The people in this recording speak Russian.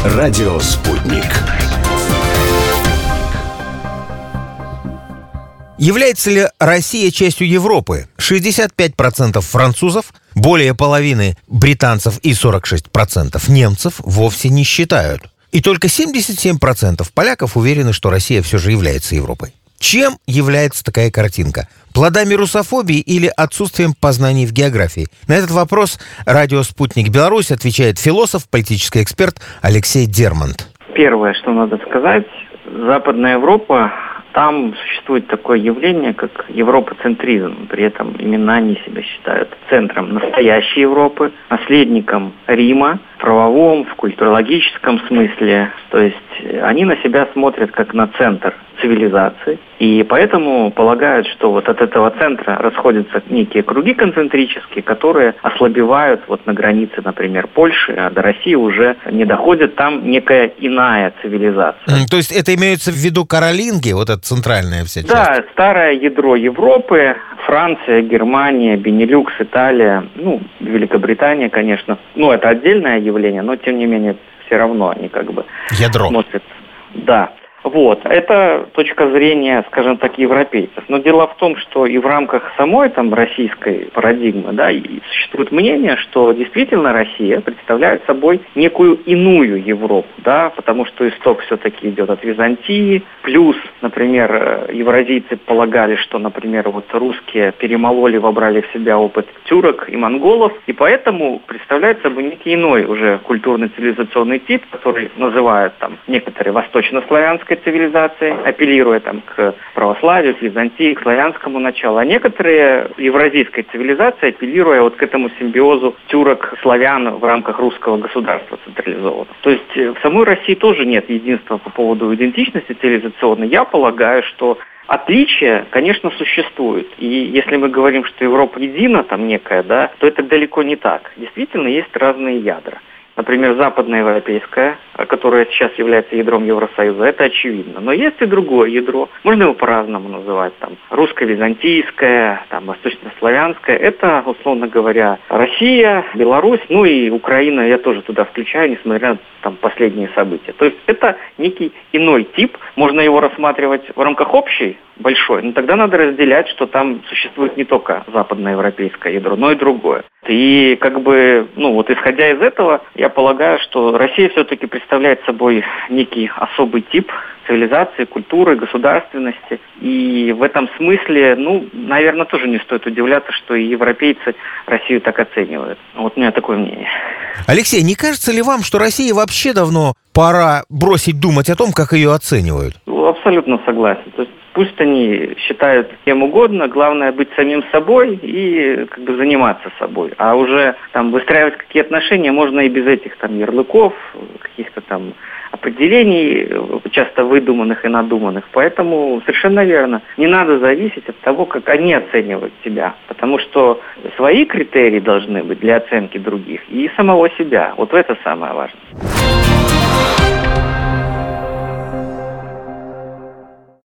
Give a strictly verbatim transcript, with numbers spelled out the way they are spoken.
Радио «Спутник». Является ли Россия частью Европы? шестьдесят пять процентов французов, более половины британцев и сорок шесть процентов немцев вовсе не считают. И только семьдесят семь процентов поляков уверены, что Россия все же является Европой. Чем является такая картинка? Плодами русофобии или отсутствием познаний в географии? На этот вопрос радио «Спутник Беларусь» отвечает философ, политический эксперт Алексей Дермант. Первое, что надо сказать, Западная Европа, там существует такое явление, как европоцентризм. При этом именно они себя считают центром настоящей Европы, наследником Рима, в правовом, в культурологическом смысле. То есть они на себя смотрят как на центр цивилизации. И поэтому полагают, что вот от этого центра расходятся некие круги концентрические, которые ослабевают вот на границе, например, Польши, а до России уже не доходит. Там некая иная цивилизация. То есть это имеется в виду Каролинги, вот эта центральная вся часть? Да, старое ядро Европы, Франция, Германия, Бенилюкс, Италия, ну, Великобритания, конечно. Ну, это отдельное явление, но тем не менее все равно они как бы ядро. Смотрят. Да. Вот, это точка зрения, скажем так, европейцев. Но дело в том, что и в рамках самой там российской парадигмы, да, и существует мнение, что действительно Россия представляет собой некую иную Европу, да, потому что исток все-таки идет от Византии, плюс, например, евразийцы полагали, что, например, вот русские перемололи, вобрали в себя опыт тюрок и монголов, и поэтому представляет собой некий иной уже культурно-цивилизационный тип, который называют там некоторые восточнославянской цивилизации, апеллируя там к православию, к Византии, к славянскому началу, а некоторые евразийской цивилизации, апеллируя вот к этому симбиозу тюрок, славян в рамках русского государства централизованного. То есть в самой России тоже нет единства по поводу идентичности цивилизационной. Я полагаю, что отличия, конечно, существуют. И если мы говорим, что Европа едина, там некая, да, то это далеко не так. Действительно, есть разные ядра. Например, западноевропейская, которая сейчас является ядром Евросоюза, это очевидно. Но есть и другое ядро, можно его по-разному называть, там, русско-византийское, там, восточнославянское. Это, условно говоря, Россия, Беларусь, ну и Украина я тоже туда включаю, несмотря на там, последние события. То есть это некий иной тип, можно его рассматривать в рамках общей, большой, но тогда надо разделять, что там существует не только западноевропейское ядро, но и другое. И как бы, ну вот исходя из этого, я полагаю, что Россия все-таки представляет собой некий особый тип цивилизации, культуры, государственности. И в этом смысле, ну, наверное, тоже не стоит удивляться, что и европейцы Россию так оценивают. Вот у меня такое мнение. Алексей, не кажется ли вам, что России вообще давно пора бросить думать о том, как ее оценивают? Ну, абсолютно согласен. То есть пусть они считают кем угодно, главное быть самим собой и как бы заниматься собой. А уже там выстраивать какие отношения можно и без этих там ярлыков, каких-то там определений, часто выдуманных и надуманных. Поэтому совершенно верно. Не надо зависеть от того, как они оценивают себя. Потому что свои критерии должны быть для оценки других и самого себя. Вот это самое важное.